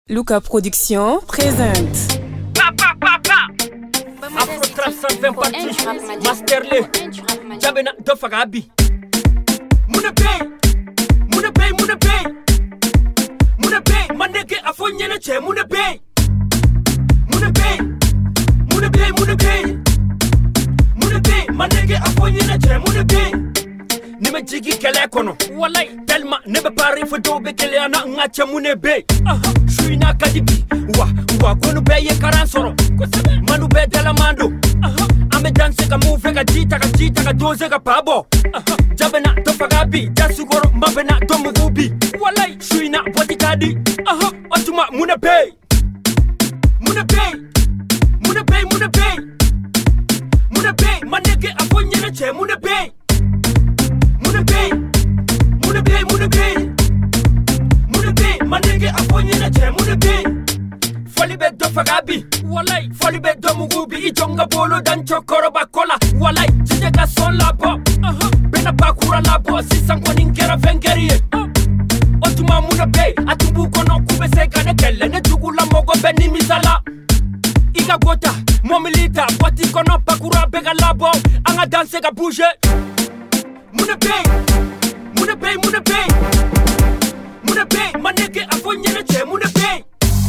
Luca Production présente. Afro Trap 120 parties, Masterley, Jabena Dofagabi. Munapay, Maneke Afonyene Che, Munapay, Maneke Afonyene Che, Munapay. Nime jigi kele kono, walay, telma nebe pari foto be kele ana ngache munebe. Shuina kadibi, wa konu be ye karansoro. Manu be delamando. Ame danse ka move ka jita ka doze ka pabo. Jabena Dofagabi, jasugoro mabena domugubi. Walay, shuina botikadi. Otuma munebe. Munebe, maneke afonyene che munebe. Munebe, manege afonyene che munebe. Folibe Dofagabi, walay, folibe domugubi. Ijonga bolo dan chokoro bakola, walay, jidega sola bo. Bena bakura la bo, sisango ningera vengerie. Otuma munebe, atumbu kono kubese kane kele. Ne tugula mogo beni misala. Iga gota, momilita, boti kono bakura bega labo. Anga danse ga bouge. Munebe, maneke afonyene che munebe.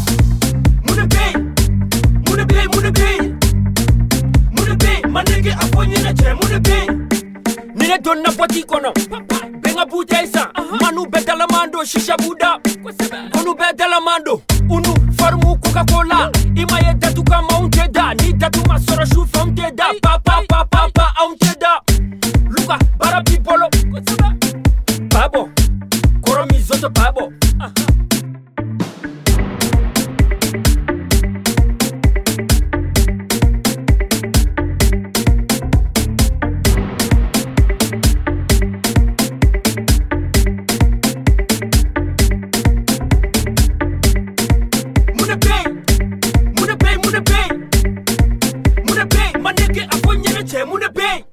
Munebe, maneke afonyene che munebe. Nine donna boti kono, benga butesa. Manu bedalamando shisha buda. Konu bedalamando, unu farmu Coca-Cola. Imaye datu kama unteda, ni datu masoro shufa unteda. Papa unteda. Luka barabi bolo. Babo, koromi zoto babo. Munebe, maneke afonyene che munebe.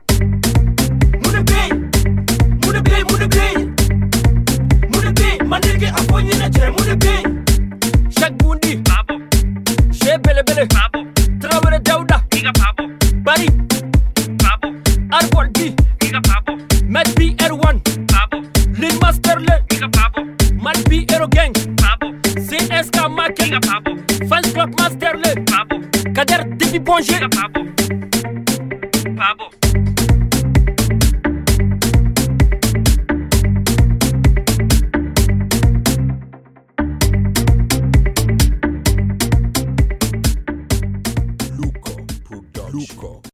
Maneke afonyene che munebe. Shak Bundi, Babo. She Bele, Babo. Traore Dauda, Iga Babo. Bari, Babo. Arbol B, Iga Babo. Matt B R1, Babo. Lil Masterley, Iga Babo. Matt B Aero Gang, Babo. CSK Make, Iga Babo. Fans Club Masterley, Babo. Kader Divi Bonje, Iga Babo. Babo. Luco.